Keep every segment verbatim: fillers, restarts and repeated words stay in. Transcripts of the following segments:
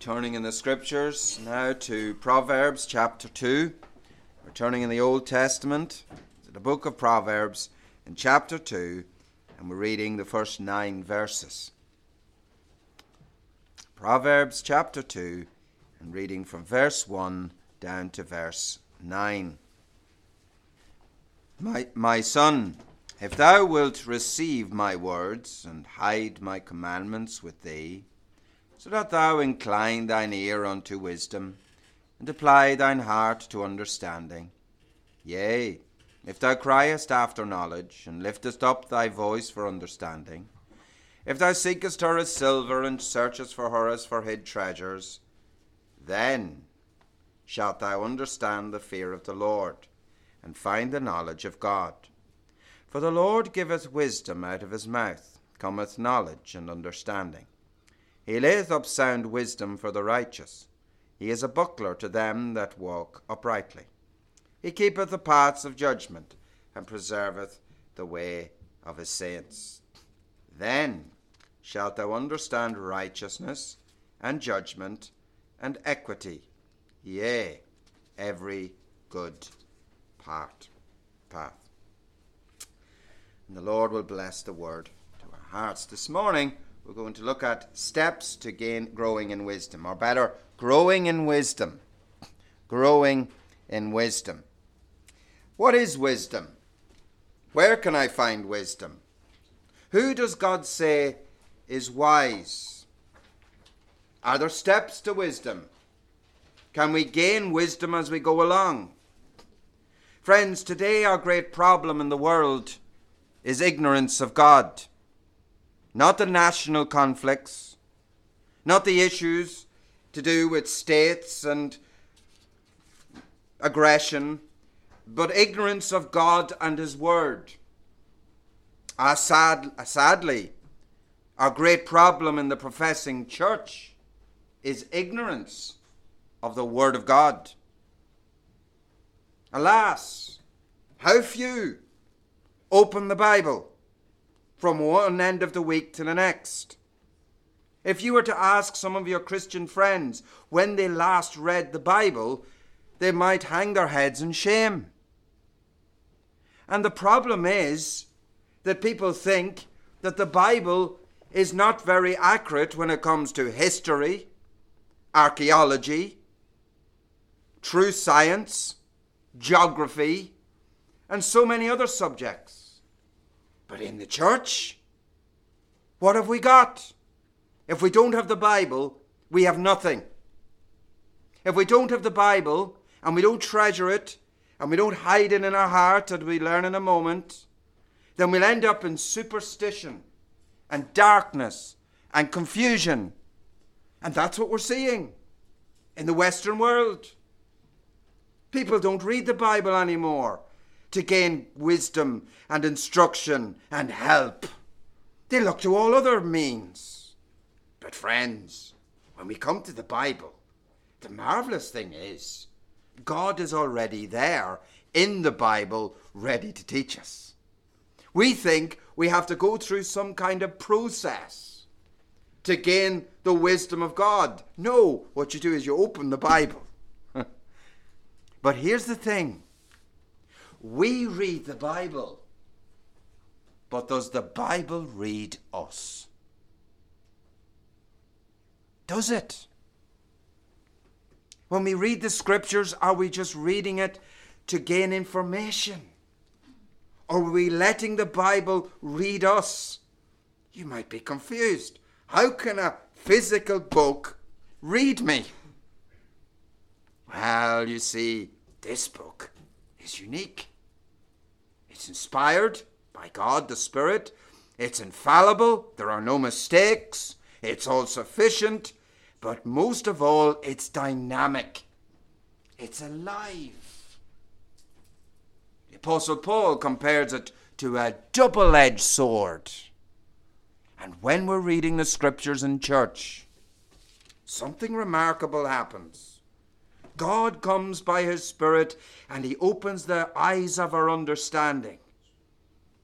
Turning in the scriptures now to Proverbs chapter two. We're turning in the Old Testament to the book of Proverbs in chapter two, and we're reading the first nine verses. Proverbs chapter two, and reading from verse one down to verse nine. My, my son, if thou wilt receive my words and hide my commandments with thee, so that thou incline thine ear unto wisdom, and apply thine heart to understanding. Yea, if thou criest after knowledge, and liftest up thy voice for understanding, if thou seekest her as silver, and searchest for her as for hid treasures, then shalt thou understand the fear of the Lord, and find the knowledge of God. For the Lord giveth wisdom out of his mouth, cometh knowledge and understanding. He layeth up sound wisdom for the righteous. He is a buckler to them that walk uprightly. He keepeth the paths of judgment, and preserveth the way of his saints. Then shalt thou understand righteousness, and judgment, and equity, yea, every good part, path. And the Lord will bless the word to our hearts. This morning, we're going to look at steps to gain growing in wisdom, or better, growing in wisdom. Growing in wisdom. What is wisdom? Where can I find wisdom? Who does God say is wise? Are there steps to wisdom? Can we gain wisdom as we go along? Friends, today our great problem in the world is ignorance of God. Not the national conflicts, not the issues to do with states and aggression, but ignorance of God and his word. Our sad, sadly, our great problem in the professing church is ignorance of the word of God. Alas, how few open the Bible from one end of the week to the next. If you were to ask some of your Christian friends when they last read the Bible, they might hang their heads in shame. And the problem is that people think that the Bible is not very accurate when it comes to history, archaeology, true science, geography, and so many other subjects. But in the church, what have we got? If we don't have the Bible, we have nothing. If we don't have the Bible, and we don't treasure it, and we don't hide it in our heart, as we learn in a moment, then we'll end up in superstition, and darkness, and confusion. And that's what we're seeing in the Western world. People don't read the Bible anymore to gain wisdom and instruction and help. They look to all other means. But friends, when we come to the Bible, the marvelous thing is God is already there in the Bible, ready to teach us. We think we have to go through some kind of process to gain the wisdom of God. No, what you do is you open the Bible. But here's the thing. We read the Bible, but does the Bible read us? Does it? When we read the scriptures, are we just reading it to gain information? Or are we letting the Bible read us? You might be confused. How can a physical book read me? Well, you see, this book is unique. It's inspired by God the Spirit. It's infallible. There are no mistakes. It's all sufficient. But most of all, it's dynamic. It's alive. The Apostle Paul compares it to a double-edged sword. And when we're reading the scriptures in church, something remarkable happens. God comes by his Spirit and he opens the eyes of our understanding.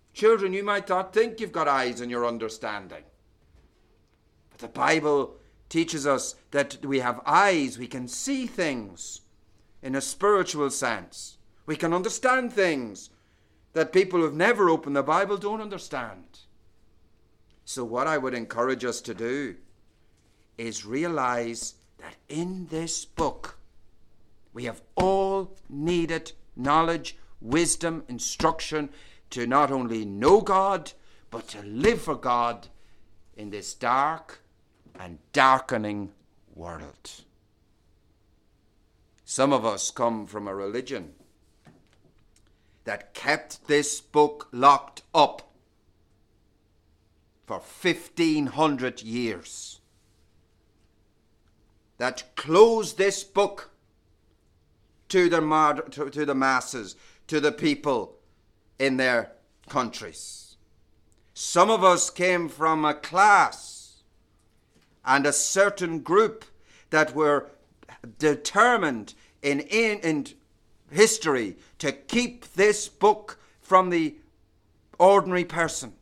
Children, you might not think you've got eyes in your understanding. But the Bible teaches us that we have eyes, we can see things in a spiritual sense. We can understand things that people who've never opened the Bible don't understand. So what I would encourage us to do is realize that in this book we have all needed knowledge, wisdom, instruction to not only know God, but to live for God in this dark and darkening world. Some of us come from a religion that kept this book locked up for fifteen hundred years. That closed this book to the, mod- to, to the masses, to the people in their countries. Some of us came from a class and a certain group that were determined in, in, in history to keep this book from the ordinary person.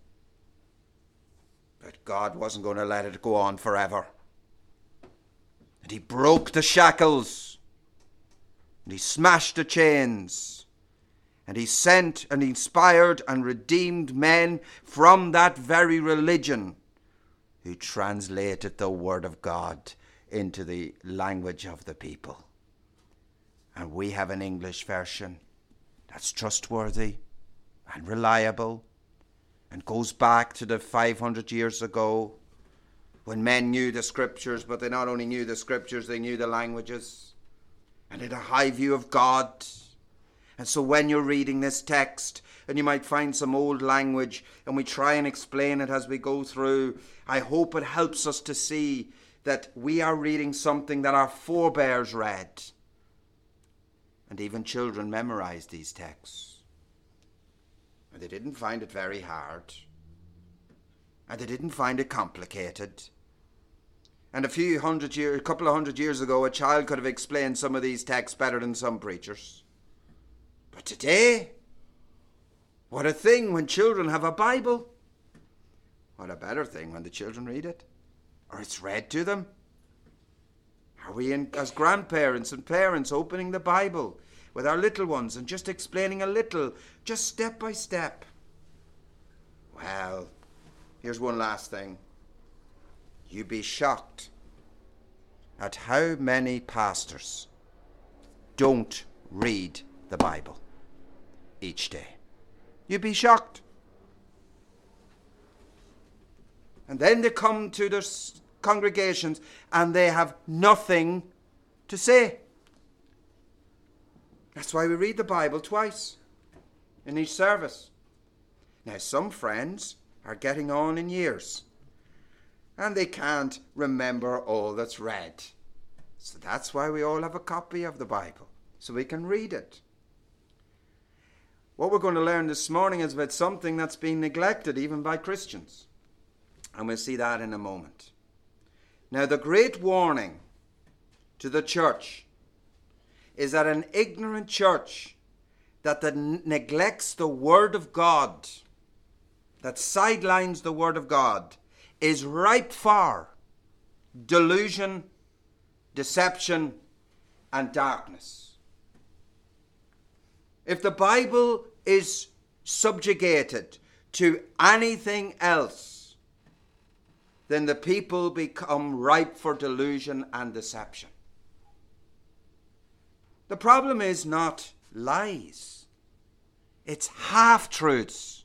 But God wasn't going to let it go on forever. And he broke the shackles. And he smashed the chains. And he sent and inspired and redeemed men from that very religion who translated the word of God into the language of the people. And we have an English version that's trustworthy and reliable and goes back to the five hundred years ago when men knew the scriptures, but they not only knew the scriptures, they knew the languages and had a high view of God. And so when you're reading this text and you might find some old language and we try and explain it as we go through, I hope it helps us to see that we are reading something that our forebears read. And even children memorized these texts. And they didn't find it very hard. And they didn't find it complicated. And a few hundred years, a couple of hundred years ago, a child could have explained some of these texts better than some preachers. But today, what a thing when children have a Bible. What a better thing when the children read it, or it's read to them. Are we, in, as grandparents and parents, opening the Bible with our little ones and just explaining a little, just step by step? Well, here's one last thing. You'd be shocked at how many pastors don't read the Bible each day. You'd be shocked. And then they come to their congregations and they have nothing to say. That's why we read the Bible twice in each service. Now, some friends are getting on in years and they can't remember all that's read. So that's why we all have a copy of the Bible, so we can read it. What we're going to learn this morning is about something that's been neglected even by Christians. And we'll see that in a moment. Now, the great warning to the church is that an ignorant church that n- neglects the Word of God, that sidelines the Word of God, is ripe for delusion, deception, and darkness. If the Bible is subjugated to anything else, then the people become ripe for delusion and deception. The problem is not lies. It's half-truths.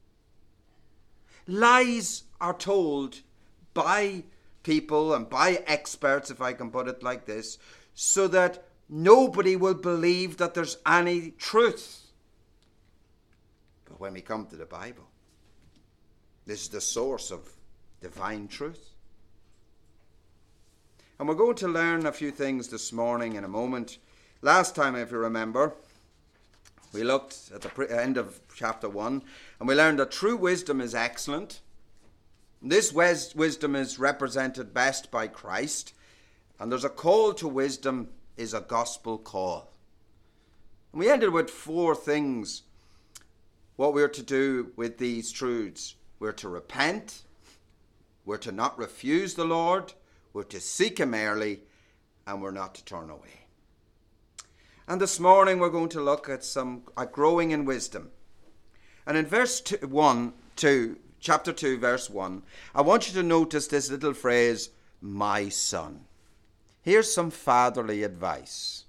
Lies are told by people and by experts, if I can put it like this, so that nobody will believe that there's any truth. But when we come to the Bible, this is the source of divine truth. And we're going to learn a few things this morning in a moment. Last time, if you remember, we looked at the end of chapter one and we learned that true wisdom is excellent. This wis- wisdom is represented best by Christ, and there's a call to wisdom is a gospel call. And we ended with four things, what we're to do with these truths. We're to repent, we're to not refuse the Lord, we're to seek him early, and we're not to turn away. And this morning we're going to look at some at growing in wisdom. And in verse two, one, two, chapter two, verse one, I want you to notice this little phrase, my son. Here's some fatherly advice.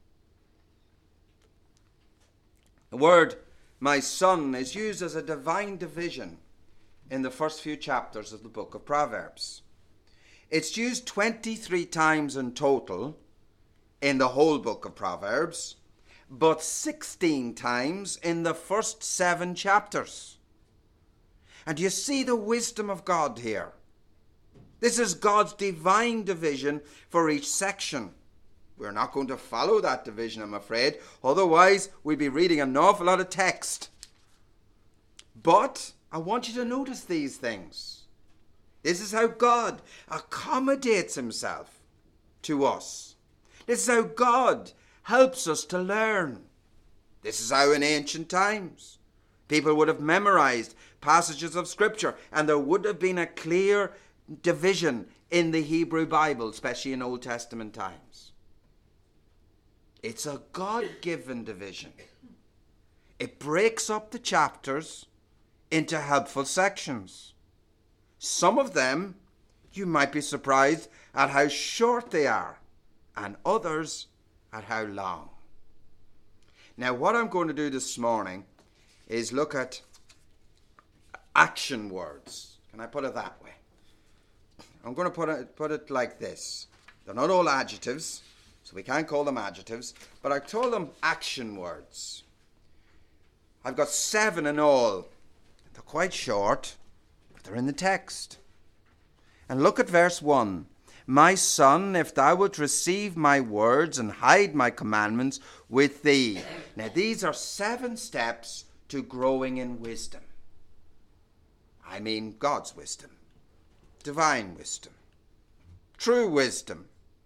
The word my son is used as a divine division in the first few chapters of the book of Proverbs. It's used twenty-three times in total in the whole book of Proverbs, but sixteen times in the first seven chapters. And you see the wisdom of God here. This is God's divine division for each section. We're not going to follow that division, I'm afraid. Otherwise, we'd be reading an awful lot of text. But I want you to notice these things. This is how God accommodates himself to us. This is how God helps us to learn. This is how in ancient times people would have memorized passages of Scripture, and there would have been a clear division in the Hebrew Bible, especially in Old Testament times. It's a God-given division. It breaks up the chapters into helpful sections. Some of them, you might be surprised at how short they are, and others at how long. Now, what I'm going to do this morning is look at action words. Can I put it that way? I'm going to put it, put it like this. They're not all adjectives, so we can't call them adjectives, but I call them action words. I've got seven in all. They're quite short, but they're in the text. And look at verse one. My son, if thou wilt receive my words and hide my commandments with thee. Now, these are seven steps to growing in wisdom. I mean God's wisdom, divine wisdom, true wisdom.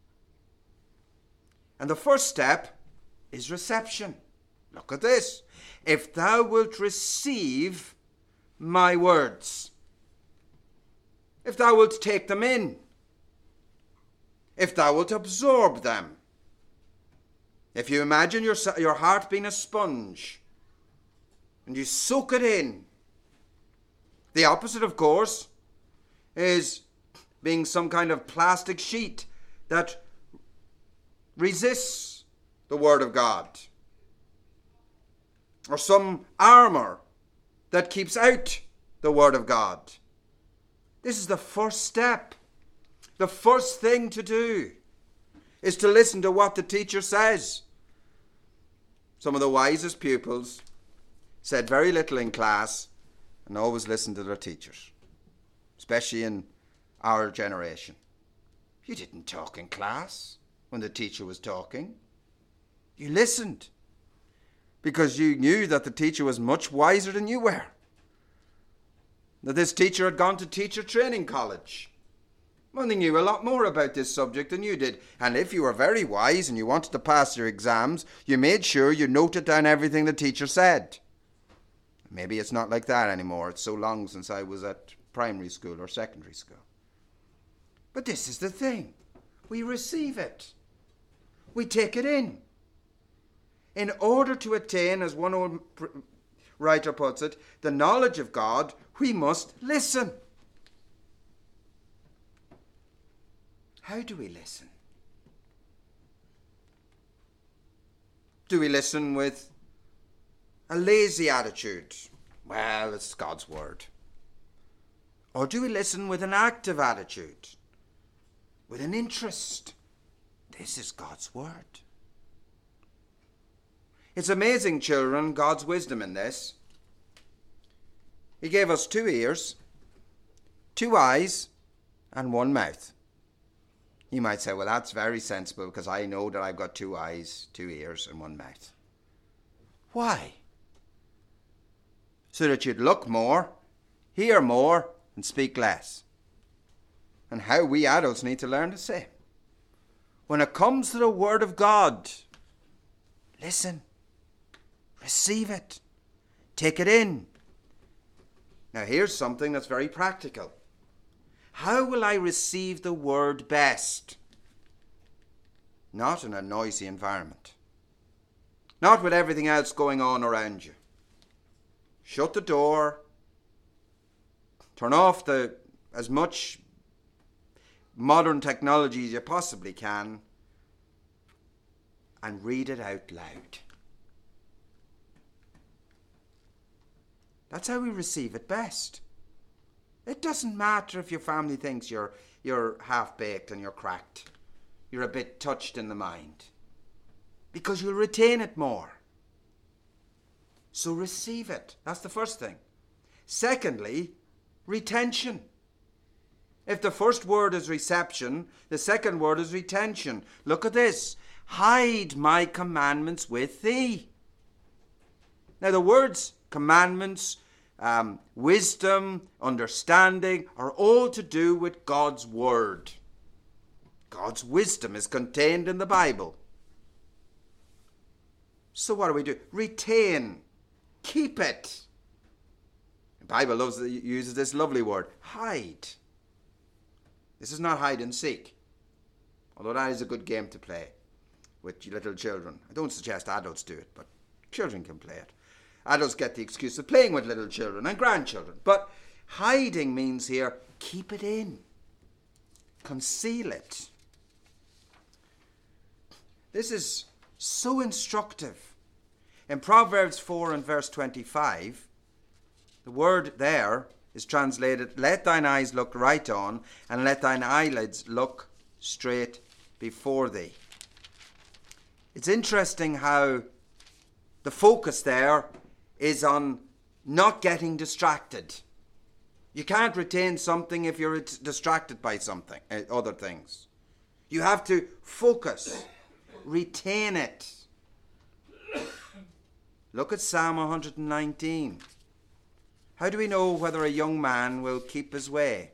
And the first step is reception. Look at this. If thou wilt receive my words, if thou wilt take them in, if thou wilt absorb them. If you imagine your, your heart being a sponge and you soak it in. The opposite, of course, is being some kind of plastic sheet that resists the Word of God. Or some armor that keeps out the Word of God. This is the first step. The first thing to do is to listen to what the teacher says. Some of the wisest pupils said very little in class and always listened to their teachers, especially in our generation. You didn't talk in class when the teacher was talking. You listened because you knew that the teacher was much wiser than you were. That this teacher had gone to teacher training college. Well, they knew a lot more about this subject than you did. And if you were very wise and you wanted to pass your exams, you made sure you noted down everything the teacher said. Maybe it's not like that anymore. It's so long since I was at primary school or secondary school. But this is the thing. We receive it. We take it in. In order to attain, as one old writer puts it, the knowledge of God, we must listen. How do we listen? Do we listen with a lazy attitude? Well, it's God's word. Or do we listen with an active attitude? With an interest? This is God's word. It's amazing, children, God's wisdom in this. He gave us two ears, two eyes, and one mouth. You might say, well, that's very sensible because I know that I've got two eyes, two ears, and one mouth. Why? So that you'd look more, hear more, and speak less. And how we adults need to learn the same. When it comes to the Word of God, listen, receive it, take it in. Now here's something that's very practical. How will I receive the word best? Not in a noisy environment. Not with everything else going on around you. Shut the door. Turn off the as much modern technology as you possibly can. And read it out loud. That's how we receive it best. It doesn't matter if your family thinks you're you're half-baked and you're cracked. You're a bit touched in the mind. Because you'll retain it more. So receive it. That's the first thing. Secondly, retention. If the first word is reception, the second word is retention. Look at this. Hide my commandments with thee. Now the words commandments, um, wisdom, understanding are all to do with God's word. God's wisdom is contained in the Bible. So what do we do? Retain. Keep it. The Bible loves, uses this lovely word, hide. This is not hide and seek, although that is a good game to play with little children. I don't suggest adults do it, but children can play it. Adults get the excuse of playing with little children and grandchildren. But hiding means here, keep it in. Conceal it. This is so instructive. In Proverbs four and verse twenty-five, the word there is translated, let thine eyes look right on, and let thine eyelids look straight before thee. It's interesting how the focus there is on not getting distracted. You can't retain something if you're distracted by something, uh, other things. You have to focus, retain it. Look at Psalm one hundred nineteen. How do we know whether a young man will keep his way?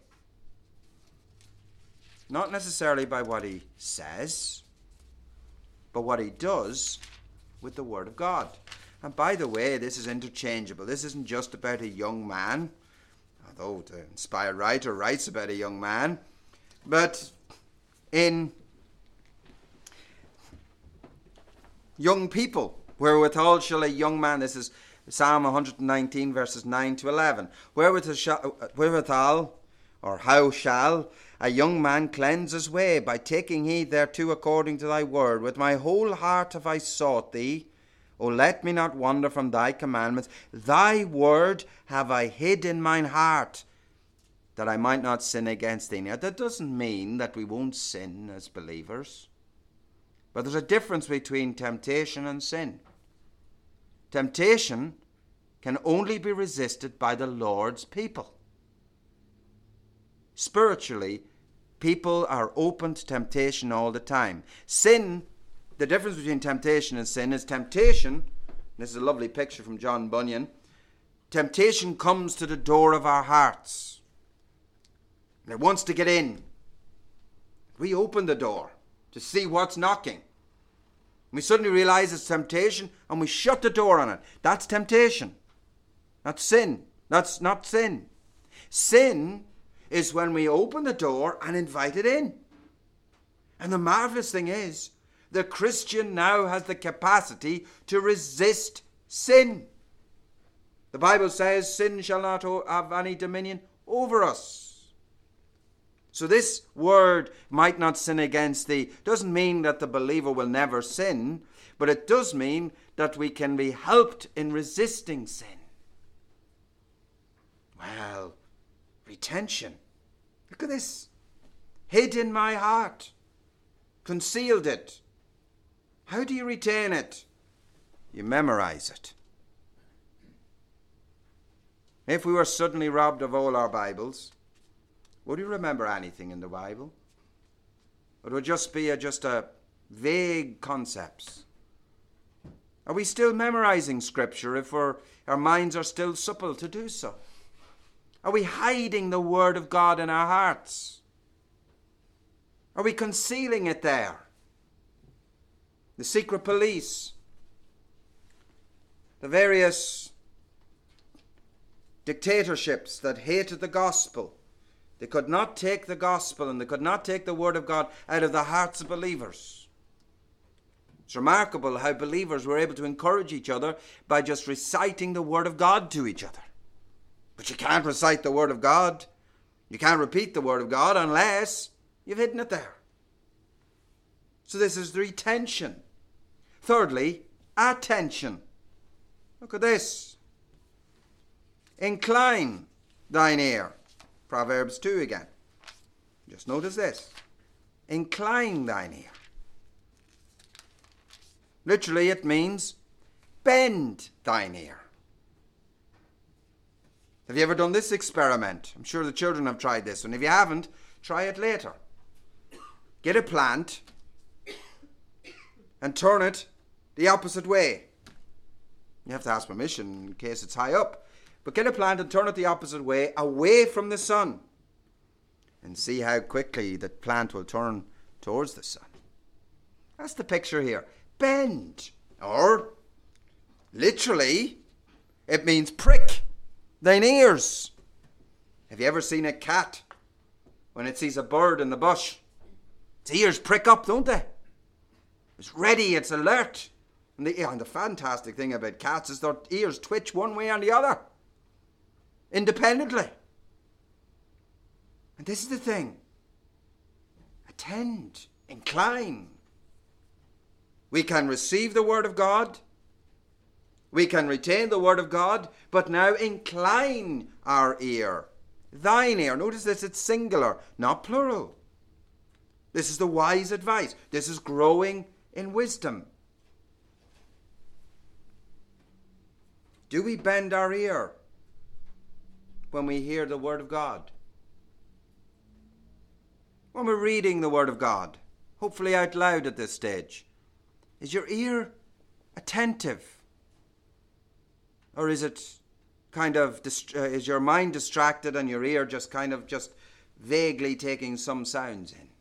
Not necessarily by what he says, but what he does with the Word of God. And by the way, this is interchangeable. This isn't just about a young man, although the inspired writer writes about a young man, but in young people. Wherewithal shall a young man, this is Psalm one hundred nineteen verses nine to eleven. Wherewithal, or how shall a young man cleanse his way? By taking heed thereto according to thy word. With my whole heart have I sought thee. O let me not wander from thy commandments. Thy word have I hid in mine heart, that I might not sin against thee. Now that doesn't mean that we won't sin as believers. But there's a difference between temptation and sin. Temptation can only be resisted by the Lord's people. Spiritually, people are open to temptation all the time. Sin, the difference between temptation and sin is temptation, this is a lovely picture from John Bunyan, temptation comes to the door of our hearts. And it wants to get in. We open the door to see what's knocking. We suddenly realize it's temptation and we shut the door on it. That's temptation. That's sin. That's not sin. Sin is when we open the door and invite it in. And the marvelous thing is, the Christian now has the capacity to resist sin. The Bible says, sin shall not have any dominion over us. So this word, might not sin against thee, doesn't mean that the believer will never sin, but it does mean that we can be helped in resisting sin. Well, retention. Look at this. Hid in my heart. Concealed it. How do you retain it? You memorize it. If we were suddenly robbed of all our Bibles, would you remember anything in the Bible? It would just be a, just a vague concepts. Are we still memorizing Scripture if we're, our minds are still supple to do so? Are we hiding the Word of God in our hearts? Are we concealing it there? The secret police, the various dictatorships that hated the gospel, They could not take the gospel and they could not take the word of God out of the hearts of believers. It's remarkable how believers were able to encourage each other by just reciting the word of God to each other. But you can't recite the word of God. You can't repeat the word of God unless you've hidden it there. So this is the retention. Thirdly, attention. Look at this. Incline thine ear. Proverbs two again. Just notice this. Incline thine ear. Literally it means bend thine ear. Have you ever done this experiment? I'm sure the children have tried this. And if you haven't, try it later. Get a plant and turn it the opposite way. You have to ask permission in case it's high up. But get a plant and turn it the opposite way, away from the sun. And see how quickly the plant will turn towards the sun. That's the picture here. Bend. Or, literally, it means prick thine ears. Have you ever seen a cat when it sees a bird in the bush? Its ears prick up, don't they? It's ready, it's alert. And the, and the fantastic thing about cats is their ears twitch one way and the other, independently. And this is the thing. Attend, incline. We can receive the word of God. We can retain the word of God, but now incline our ear. Thine ear. Notice this, it's singular, not plural. This is the wise advice. This is growing in wisdom. Do we bend our ear when we hear the word of God? When we're reading the word of God, hopefully out loud at this stage, is your ear attentive? Or is it kind of, dist- uh, is your mind distracted and your ear just kind of just vaguely taking some sounds in?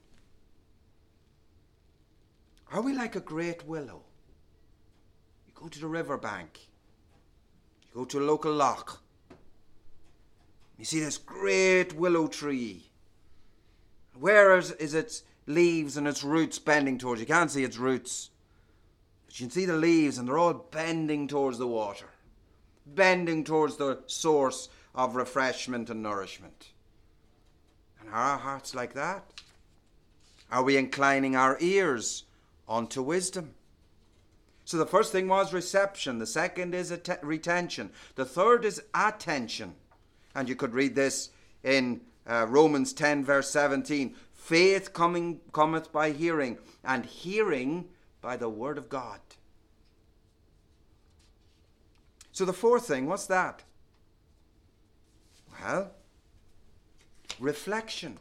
Are we like a great willow? You go to the riverbank, you go to a local loch, you see this great willow tree. Where is, is its leaves and its roots bending towards? You can't see its roots, but you can see the leaves and they're all bending towards the water, bending towards the source of refreshment and nourishment. And are our hearts like that? Are we inclining our ears unto wisdom? So the first thing was reception. The second is att- retention. The third is attention. And you could read this in uh, Romans ten verse seventeen. Faith coming cometh by hearing, and hearing by the word of God. So the fourth thing, what's that? Well, reflection.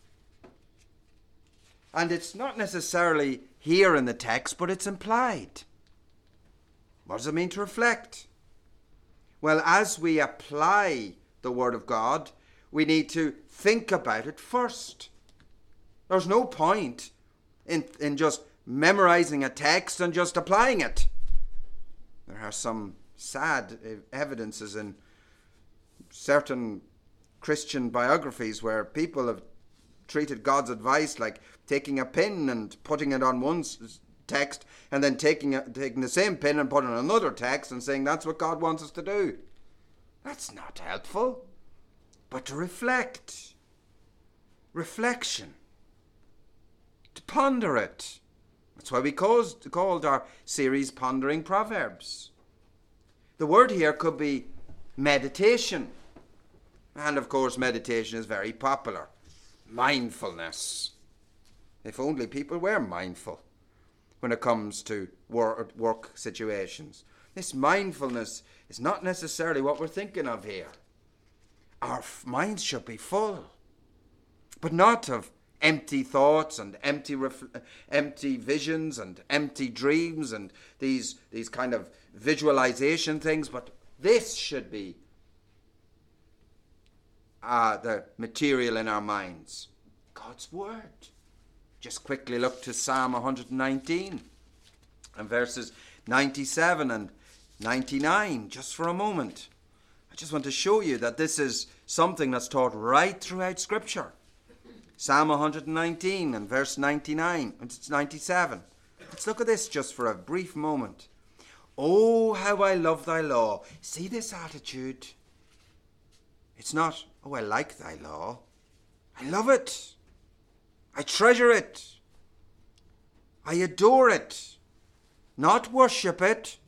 And it's not necessarily here in the text, but it's implied. What does it mean to reflect? Well, as we apply the word of God, we need to think about it first. There's no point in, in just memorizing a text and just applying it. There are some sad evidences in certain Christian biographies where people have treated God's advice like taking a pin and putting it on one text and then taking a, taking the same pin and putting it on another text and saying that's what God wants us to do. That's not helpful. But to reflect. Reflection. To ponder it. That's why we caused, called our series Pondering Proverbs. The word here could be meditation. And of course meditation is very popular. Mindfulness. If only people were mindful when it comes to work, work situations. This mindfulness is not necessarily what we're thinking of here. Our f- minds should be full, but not of empty thoughts and empty ref- empty visions and empty dreams and these, these kind of visualization things, but this should be uh, the material in our minds. God's Word. Just quickly look to Psalm one hundred nineteen and verses ninety-seven and ninety-nine, just for a moment. I just want to show you that this is something that's taught right throughout Scripture. Psalm one nineteen and verse ninety-nine, it's ninety-seven. Let's look at this just for a brief moment. Oh, how I love thy law. See this attitude? It's not, oh, I like thy law. I love it. I treasure it. I adore it. Not worship it.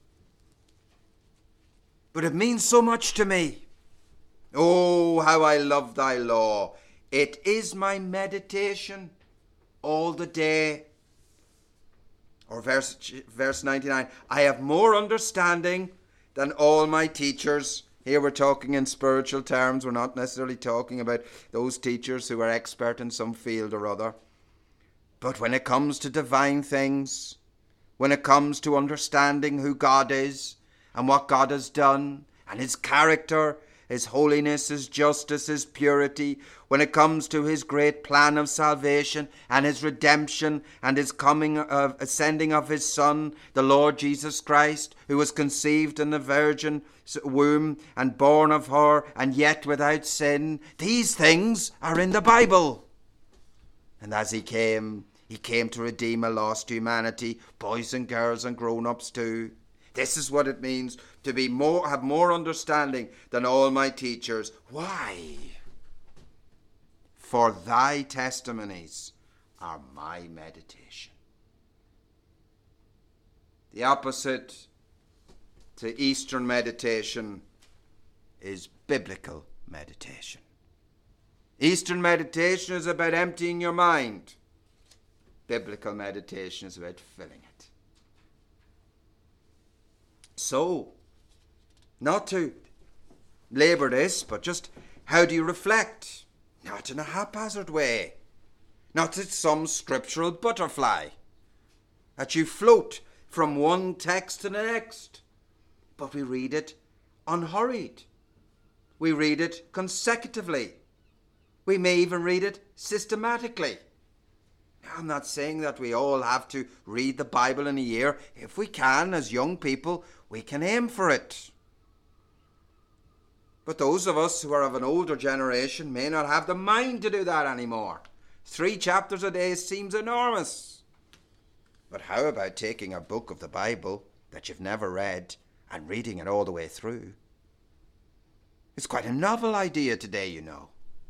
But it means so much to me. Oh, how I love thy law. It is my meditation all the day. Or verse, verse ninety-nine, I have more understanding than all my teachers. Here we're talking in spiritual terms. We're not necessarily talking about those teachers who are expert in some field or other. But when it comes to divine things, when it comes to understanding who God is and what God has done and his character, his holiness, his justice, his purity, when it comes to his great plan of salvation and his redemption and his coming of ascending of his Son, the Lord Jesus Christ, who was conceived in the virgin womb and born of her and yet without sin, these things are in the Bible. And as he came, he came to redeem a lost humanity, boys and girls and grown-ups too. This is what it means to be more, have more understanding than all my teachers. Why? For thy testimonies are my meditation. The opposite to Eastern meditation is biblical meditation. Eastern meditation is about emptying your mind. Biblical meditation is about filling it. So, not to labour this, but just how do you reflect? Not in a haphazard way. Not as some scriptural butterfly, that you float from one text to the next. But we read it unhurried. We read it consecutively. We may even read it systematically. Now, I'm not saying that we all have to read the Bible in a year. If we can, as young people, we can aim for it. But those of us who are of an older generation may not have the mind to do that anymore. Three chapters a day seems enormous. But how about taking a book of the Bible that you've never read and reading it all the way through? It's quite a novel idea today, you know.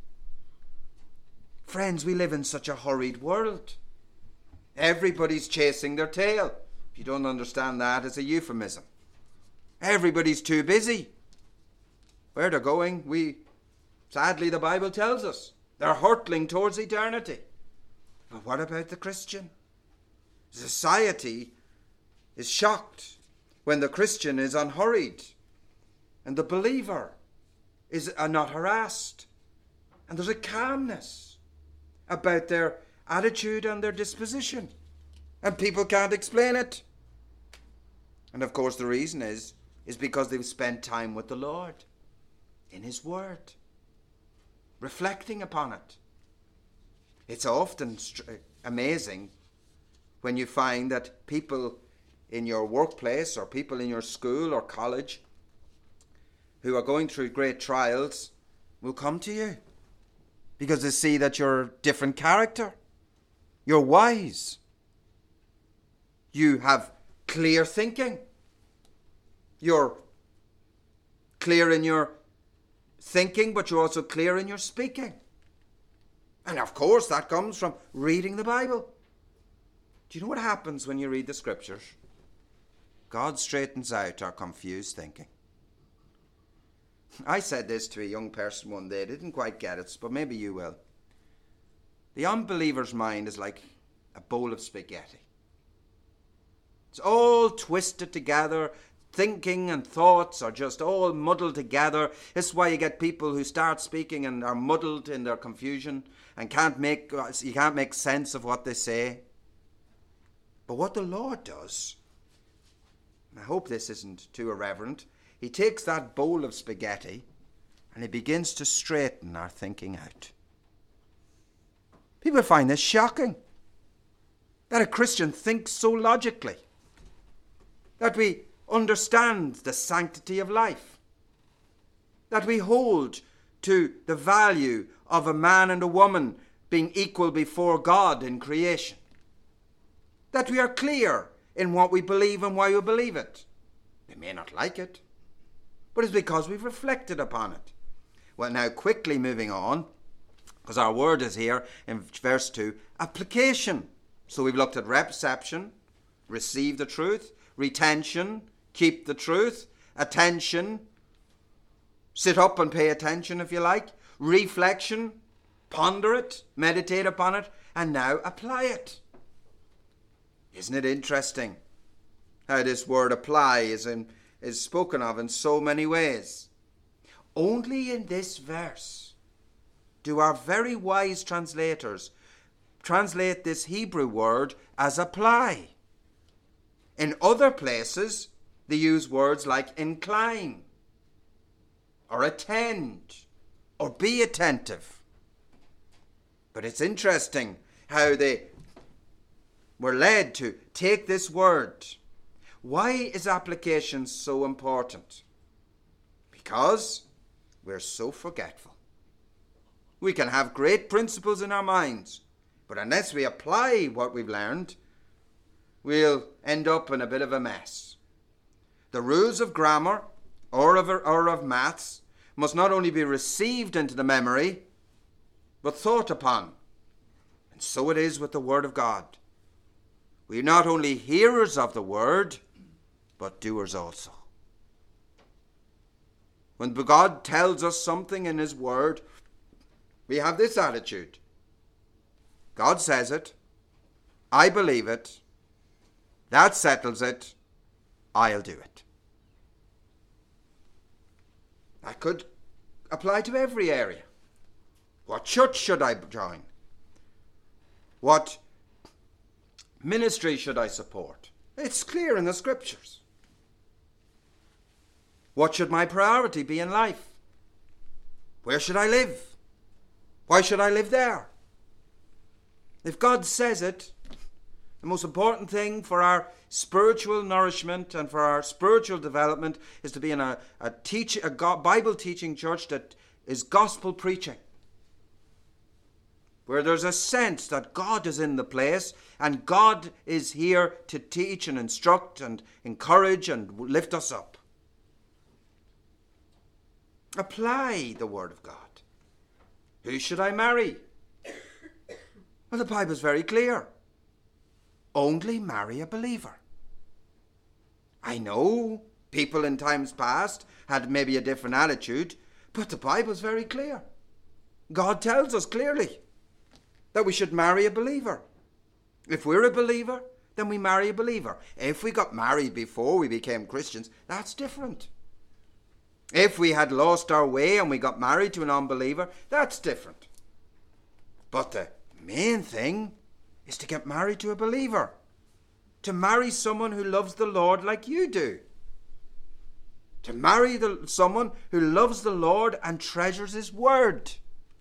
Friends, we live in such a hurried world. Everybody's chasing their tail. If you don't understand that, it's a euphemism. Everybody's too busy. Where they're going, we, sadly, the Bible tells us, they're hurtling towards eternity. But what about the Christian? Society is shocked when the Christian is unhurried and the believer is not harassed. And there's a calmness about their attitude and their disposition. And people can't explain it. And of course the reason is, is because they've spent time with the Lord, in his word, reflecting upon it. It's often str- amazing when you find that people in your workplace or people in your school or college who are going through great trials will come to you because they see that you're a different character. You're wise. You have clear thinking. You're clear in your thinking, but you're also clear in your speaking. And of course, that comes from reading the Bible. Do you know what happens when you read the scriptures? God straightens out our confused thinking. I said this to a young person one day. I didn't quite get it, but maybe you will. The unbeliever's mind is like a bowl of spaghetti. It's all twisted together. Thinking and thoughts are just all muddled together. This is why you get people who start speaking and are muddled in their confusion and can't make you can't make sense of what they say. But what the Lord does, and I hope this isn't too irreverent, he takes that bowl of spaghetti and he begins to straighten our thinking out. People find this shocking, that a Christian thinks so logically, that we understand the sanctity of life, that we hold to the value of a man and a woman being equal before God in creation. That we are clear in what we believe and why we believe it. We may not like it, but it's because we've reflected upon it. Well, now quickly moving on, because our word is here in verse two, application. So we've looked at reception, receive the truth, retention, keep the truth, attention, sit up and pay attention if you like, reflection, ponder it, meditate upon it, and now apply it. Isn't it interesting how this word apply is, in, is spoken of in so many ways? Only in this verse do our very wise translators translate this Hebrew word as apply. In other places, they use words like incline, or attend, or be attentive. But it's interesting how they were led to take this word. Why is application so important? Because we're so forgetful. We can have great principles in our minds, but unless we apply what we've learned, we'll end up in a bit of a mess. The rules of grammar or of, or of maths must not only be received into the memory, but thought upon. And so it is with the Word of God. We are not only hearers of the Word, but doers also. When God tells us something in His Word, we have this attitude. God says it. I believe it. That settles it. I'll do it. That could apply to every area. What church should I join? What ministry should I support? It's clear in the Scriptures. What should my priority be in life? Where should I live? Why should I live there? If God says it, the most important thing for our spiritual nourishment and for our spiritual development is to be in a, a, teach, a Bible teaching church that is gospel preaching, where there's a sense that God is in the place and God is here to teach and instruct and encourage and lift us up. Apply the Word of God. Who should I marry? Well, the Bible's very clear. Only marry a believer. I know people in times past had maybe a different attitude, but the Bible's very clear. God tells us clearly that we should marry a believer. If we're a believer, then we marry a believer. If we got married before we became Christians, that's different. If we had lost our way and we got married to an unbeliever, that's different. But the main thing is to get married to a believer. To marry someone who loves the Lord like you do. To marry the, someone who loves the Lord and treasures His Word.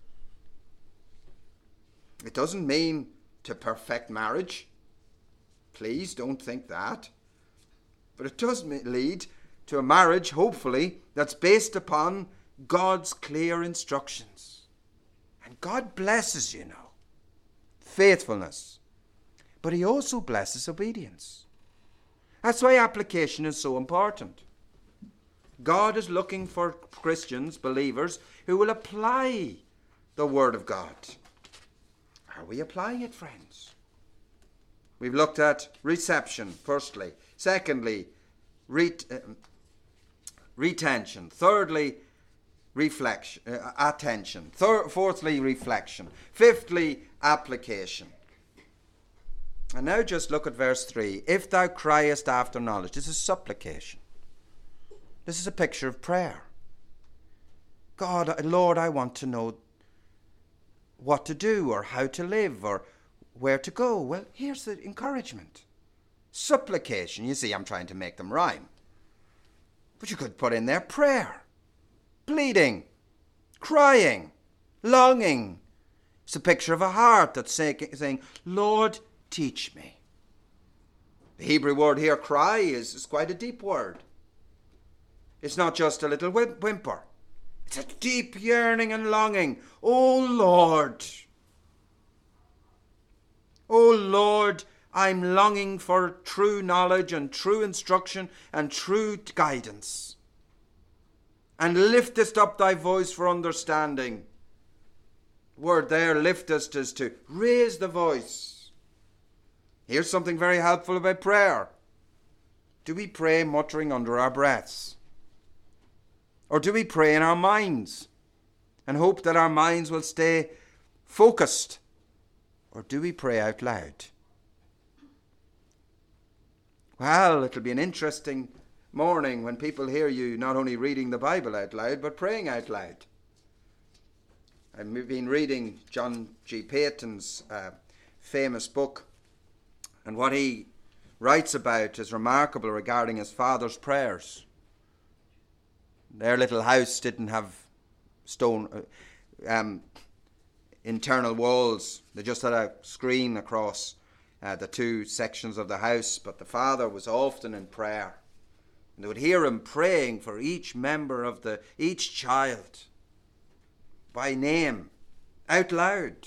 It doesn't mean to perfect marriage. Please don't think that. But it does lead to a marriage, hopefully, that's based upon God's clear instructions. And God blesses, you know, faithfulness. But He also blesses obedience. That's why application is so important. God is looking for Christians, believers, who will apply the Word of God. Are we applying it, friends? We've looked at reception, firstly. Secondly, ret- uh, retention. Thirdly, reflection, uh, attention. Thir- fourthly, reflection. Fifthly, application. And now just look at verse three. If thou criest after knowledge. This is supplication. This is a picture of prayer. God, Lord, I want to know what to do or how to live or where to go. Well, here's the encouragement. Supplication. You see, I'm trying to make them rhyme. But you could put in there prayer, pleading, crying, longing. It's a picture of a heart that's saying, Lord, teach me. The Hebrew word here, cry, is, is quite a deep word. It's not just a little whimper. It's a deep yearning and longing. Oh Lord, oh Lord, I'm longing for true knowledge and true instruction and true guidance. And liftest up thy voice for understanding. The word there, liftest, is to raise the voice. Here's something very helpful about prayer. Do we pray muttering under our breaths? Or do we pray in our minds and hope that our minds will stay focused? Or do we pray out loud? Well, it'll be an interesting morning when people hear you not only reading the Bible out loud, but praying out loud. I've been reading John G. Paton's uh, famous book, and what he writes about is remarkable regarding his father's prayers. Their little house didn't have stone uh, um, internal walls. They just had a screen across uh, the two sections of the house, but the father was often in prayer. And they would hear him praying for each member of the, each child by name, out loud.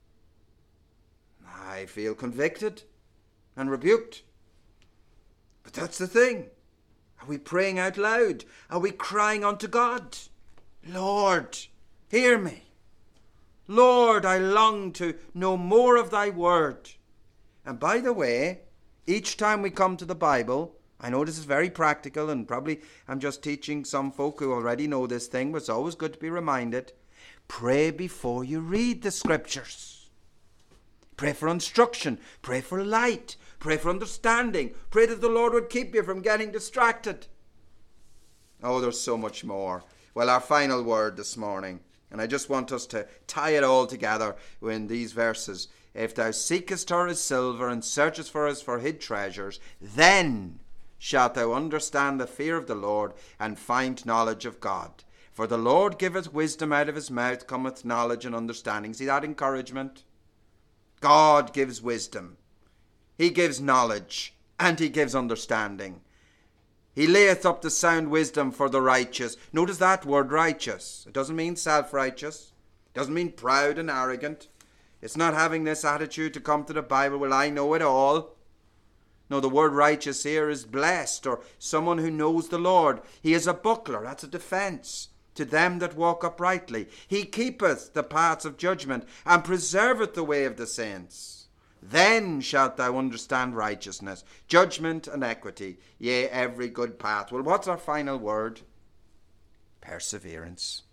I feel convicted and rebuked. But that's the thing. Are we praying out loud? Are we crying unto God? Lord, hear me. Lord, I long to know more of thy word. And by the way, each time we come to the Bible, I know this is very practical, and probably I'm just teaching some folk who already know this thing, but it's always good to be reminded. Pray before you read the scriptures. Pray for instruction. Pray for light. Pray for understanding. Pray that the Lord would keep you from getting distracted. Oh, there's so much more. Well, our final word this morning, and I just want us to tie it all together in these verses. If thou seekest her as silver and searchest for us for hid treasures, then shalt thou understand the fear of the Lord and find knowledge of God. For the Lord giveth wisdom, out of his mouth cometh knowledge and understanding. See that encouragement? God gives wisdom. He gives knowledge, and he gives understanding. He layeth up the sound wisdom for the righteous. Notice that word, righteous. It doesn't mean self-righteous. It doesn't mean proud and arrogant. It's not having this attitude to come to the Bible, well, I know it all. No, the word righteous here is blessed, or someone who knows the Lord. He is a buckler, that's a defence to them that walk uprightly. He keepeth the paths of judgment, and preserveth the way of the saints. Then shalt thou understand righteousness, judgment, and equity, yea, every good path. Well, what's our final word? Perseverance.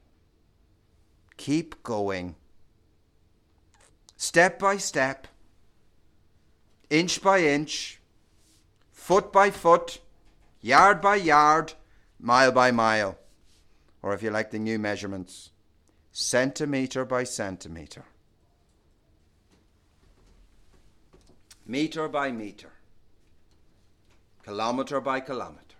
Keep going. Step by step, inch by inch, foot by foot, yard by yard, mile by mile. Or if you like the new measurements, centimetre by centimetre. Metre by metre, kilometre by kilometre.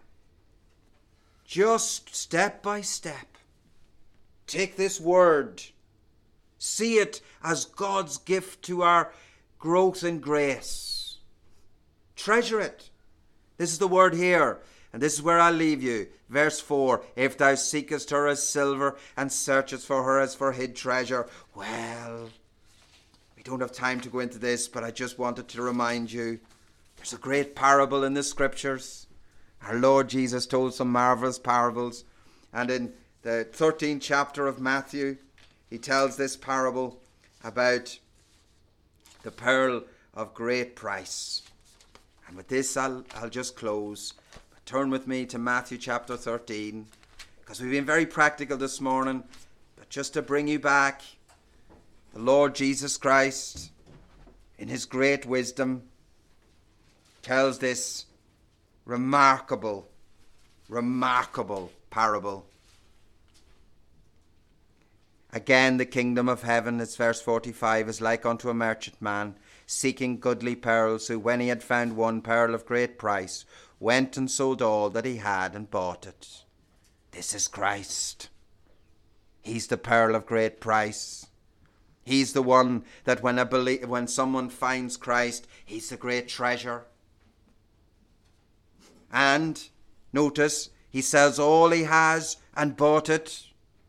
Just step by step. Take this word. See it as God's gift to our growth in grace. Treasure it. This is the word here, and this is where I'll leave you. Verse four, if thou seekest her as silver and searchest for her as for hid treasure. Well, we don't have time to go into this, but I just wanted to remind you, there's a great parable in the scriptures. Our Lord Jesus told some marvellous parables. And in the thirteenth chapter of Matthew, he tells this parable about the pearl of great price. And with this, I'll, I'll just close. Turn with me to Matthew chapter thirteen, because we've been very practical this morning, but just to bring you back, the Lord Jesus Christ, in his great wisdom, tells this remarkable, remarkable parable. Again, the kingdom of heaven, it's verse forty-five, is like unto a merchant man, seeking goodly pearls, who when he had found one pearl of great price, went and sold all that he had and bought it. This is Christ. He's the pearl of great price. He's the one that when a belie- when someone finds Christ, he's the great treasure. And, notice, he sells all he has and bought it.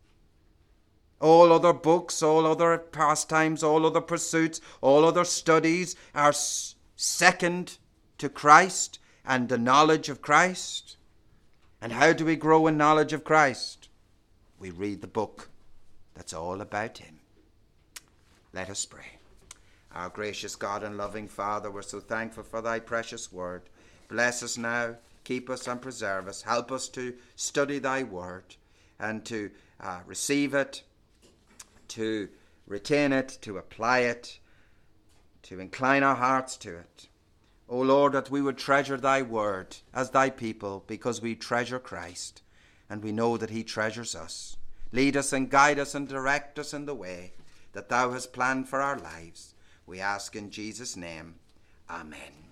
All other books, all other pastimes, all other pursuits, all other studies are s- second to Christ and the knowledge of Christ. And how do we grow in knowledge of Christ? We read the book that's all about him. Let us pray. Our gracious God and loving Father, we're so thankful for thy precious word. Bless us now, keep us and preserve us. Help us to study thy word and to uh, receive it, to retain it, to apply it, to incline our hearts to it. O Lord, that we would treasure thy word as thy people, because we treasure Christ and we know that he treasures us. Lead us and guide us and direct us in the way that thou hast planned for our lives. We ask in Jesus' name. Amen.